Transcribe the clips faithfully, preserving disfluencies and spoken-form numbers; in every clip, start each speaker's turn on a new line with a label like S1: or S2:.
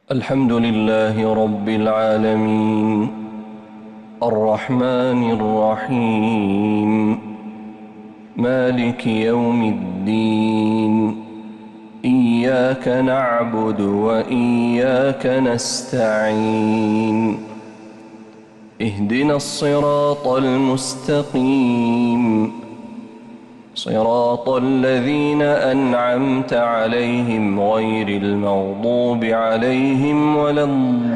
S1: الحمد لله رب العالمين الرحمن الرحيم مالك يوم الدين إياك نعبد وإياك نستعين اهدنا الصراط المستقيم صراط الذين أنعمت عليهم غير المغضوب عليهم ولا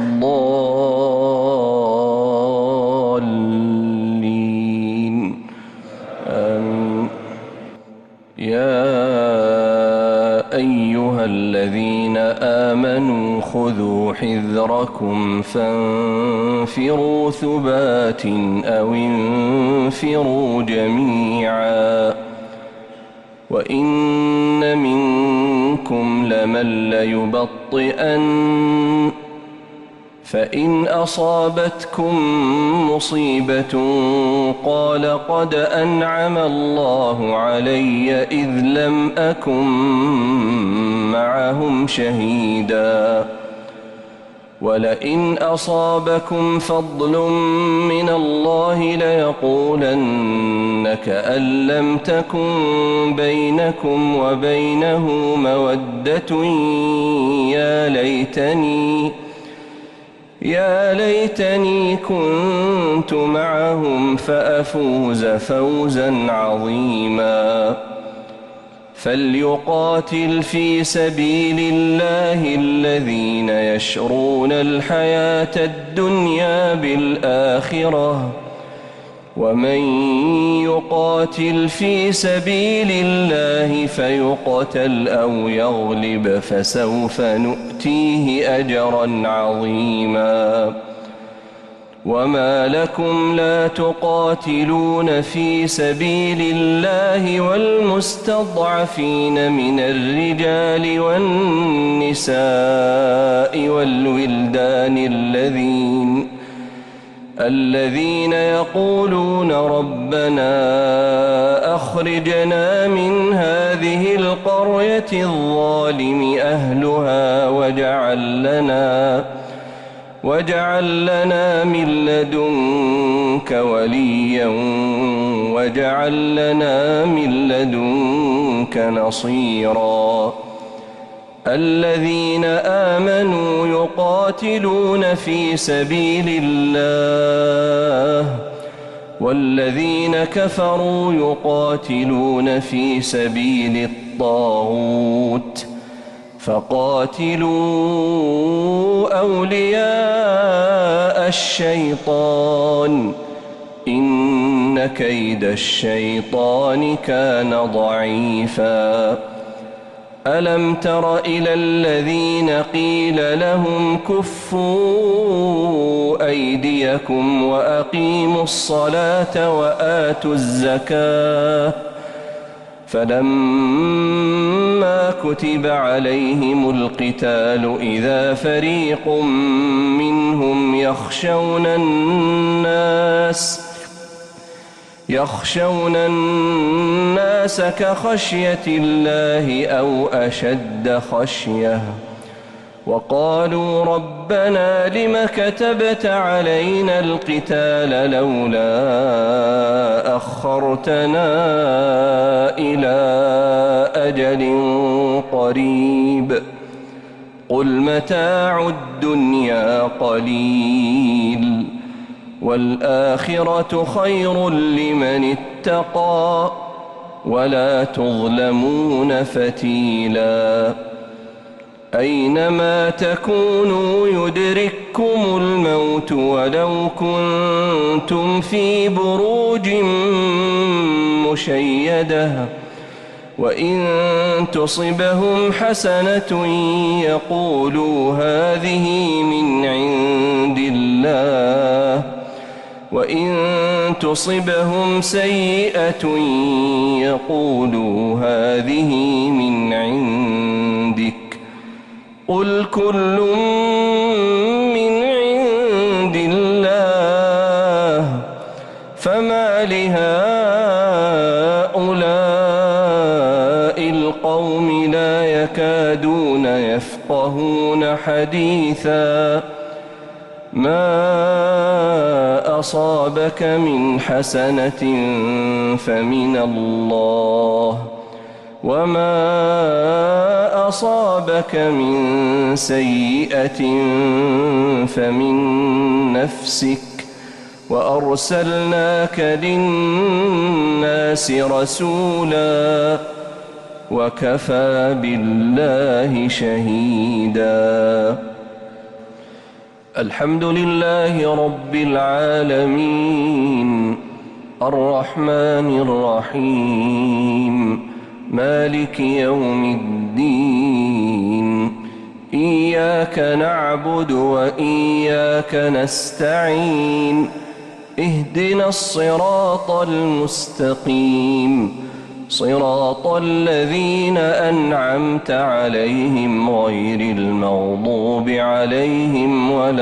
S1: الضالين آمين. يا أيها الذين آمنوا خذوا حذركم فانفروا ثبات أو انفروا جميعا وإن منكم لمن ليبطئن فإن أصابتكم مصيبة قال قد أنعم الله علي إذ لم أكن معهم شهيدا ولئن أصابكم فضل من الله ليقولن كأن لم تكن بينكم وبينه مودة يا ليتني يا ليتني كنت معهم فأفوز فوزا عظيما فليقاتل في سبيل الله الذين يشرون الحياة الدنيا بالآخرة ومن يقاتل في سبيل الله فيقتل أو يغلب فسوف نؤتيه أجرا عظيما وما لكم لا تقاتلون في سبيل الله والمستضعفين من الرجال والنساء والولدان الذين الذين يقولون ربنا أخرجنا من هذه القرية الظالم أهلها واجعل لنا واجعل لنا من لدنك وليا واجعل لنا من لدنك نصيرا الذين آمنوا يقاتلون في سبيل الله والذين كفروا يقاتلون في سبيل الطاغوت فقاتلوا أولياء الشيطان إن كيد الشيطان كان ضعيفا ألم تر إلى الذين قيل لهم كفوا أيديكم وأقيموا الصلاة وآتوا الزكاة فلما كتب عليهم القتال إذا فريق منهم يخشون الناس يخشون الناس كخشية الله أو أشد خشية وقالوا ربنا لم كتبت علينا القتال لولا أخرتنا إلى أجل قريب قل متاع الدنيا قليل والآخرة خير لمن اتقى ولا تظلمون فتيلا أينما تكونوا يدرككم الموت ولو كنتم في بروج مشيدة وإن تصبهم حسنة يقولوا هذه من عند الله وإن تصبهم سيئة يقولوا هذه من عندك قل كل من عند الله فما لهؤلاء القوم لا يكادون يفقهون يفقهون حديثا ما أصابك من حسنة فمن الله وما أصابك من سيئة فمن نفسك وأرسلناك للناس رسولا وكفى بالله شهيدا. الحمد لله رب العالمين الرحمن الرحيم مالك يوم الدين إياك نعبد وإياك نستعين اهدنا الصراط المستقيم صراط الذين أنعمت عليهم غير المغضوب عليهم ولا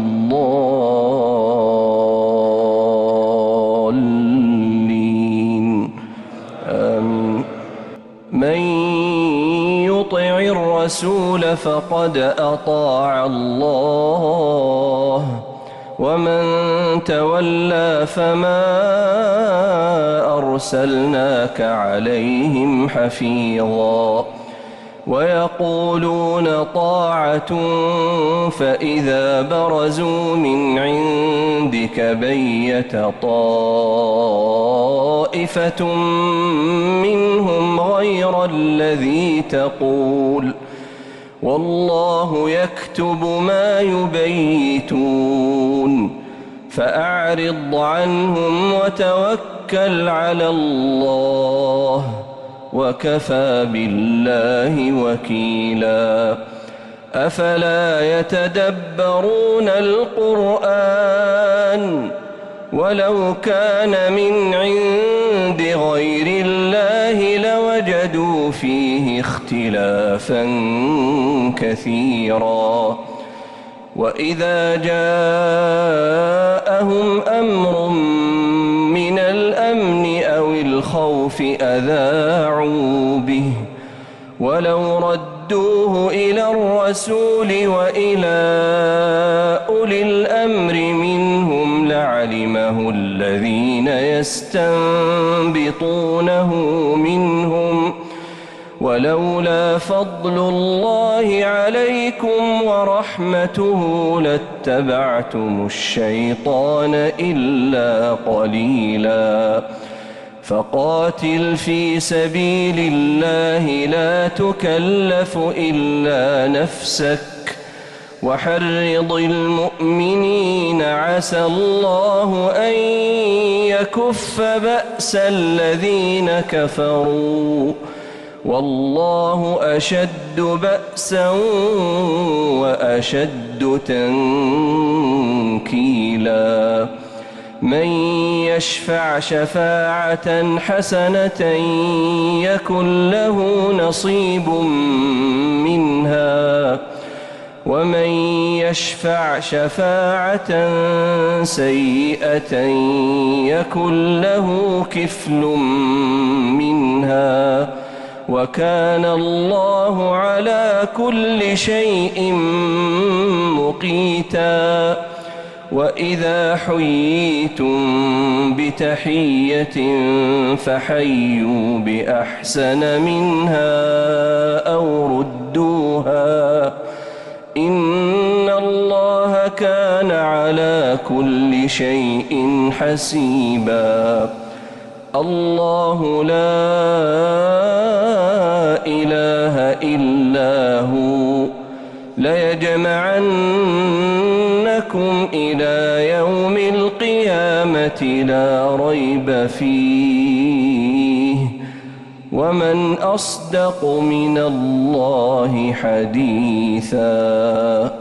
S1: الضالين آمين. من يطع الرسول فقد أطاع الله ومن تولى فما أرسلناك عليهم حفيظا ويقولون طاعة فإذا برزوا من عندك بيت طائفة منهم غير الذي تقول والله يكتب ما يبيتون فأعرض عنهم وتوكل على الله وكفى بالله وكيلا. أفلا يتدبرون القرآن ولو كان من عند غير الله لوجدوا فيه اختلافا كثيرا. وإذا جاءهم أمر من الأمن أو الخوف أذاعوا به ولو ردوه إلى الرسول وإلى أولي الأمر منهم لعلمه الذين يستنبطونه منهم ولولا فضل الله عليكم ورحمته لاتبعتم الشيطان إلا قليلا. فقاتل في سبيل الله لا تكلف إلا نفسك وحرض المؤمنين عسى الله أن يكف بأس الذين كفروا والله أشد بأسا وأشد تنكيلا. من يشفع شفاعة حسنة يكن له نصيب منها ومن يشفع شفاعة سيئة يكن له كفل منها وكان الله على كل شيء مقيتا. وإذا حييتم بتحية فحيوا بأحسن منها أو ردوها إن الله كان على كل شيء حسيبا. الله لا إله إلا هو ليجمعنكم إلى يوم القيامة لا ريب فيه ومن أصدق من الله حديثا.